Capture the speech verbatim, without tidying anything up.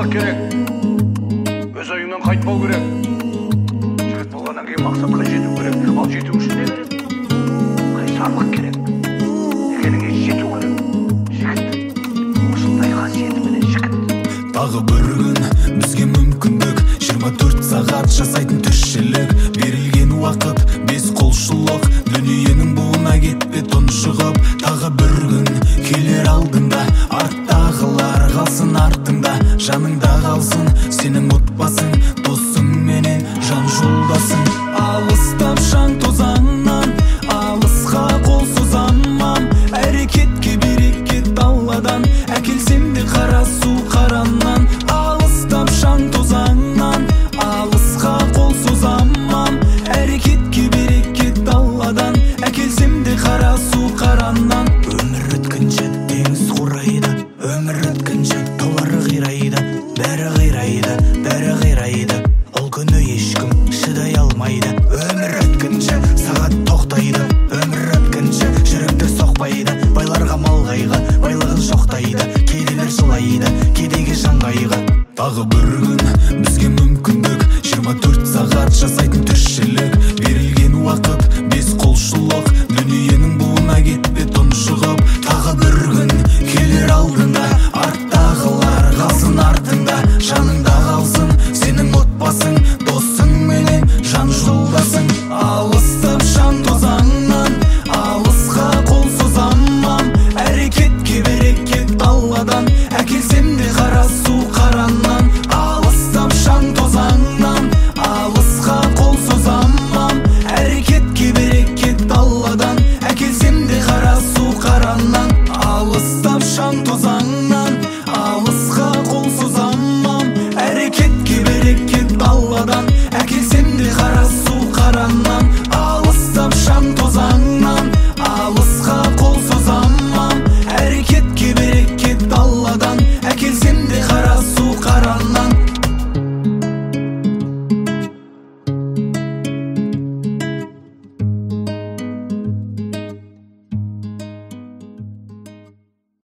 сабақ керек, өз ойыңнан қайтпау керек. Жігіт болғаннан кейін мақсатқа жету керек. Ал жету үшін не керек? Қайсарлық керек, екеніңе жету керек. Жігіт, осындай қасиетіменен жігіт. Тағы бір күн бізге мүмкіндік, жиырма төрт сағат жасайтын тіршілік. Берілген уақыт бес құлшылық, дүниенің буына кетпе тұншығып. Тағы бір күн келер алдында, арттағылар қалсын артыңда. Жаныңда қалсын сенің отбасың, досың менен жан жолдасың. Алыстап шаң тозаңнан, алысқа қол созамам. Әрекетке берекет Алладан, әкелсем де қара су қараннан. Алыстап шаң тозаңнан, алысқа қол созамам. Әрекетке берекет Алладан, әкелсем де қара су қараннан. Өмір өткінші теңіз құрайды, өмір өткінші таулары қирайды, бәрі қирайды, бәрі қирайды. Ол күні ешкім шыдай алмайды. Өмір өткінші сағат тоқтайды, өмір өткінші жүректер соқпайды. Байларға мал қайғы, байлығын жоқтайды, кедейлер жылайды, кедейге жан қайғы. Тағы бір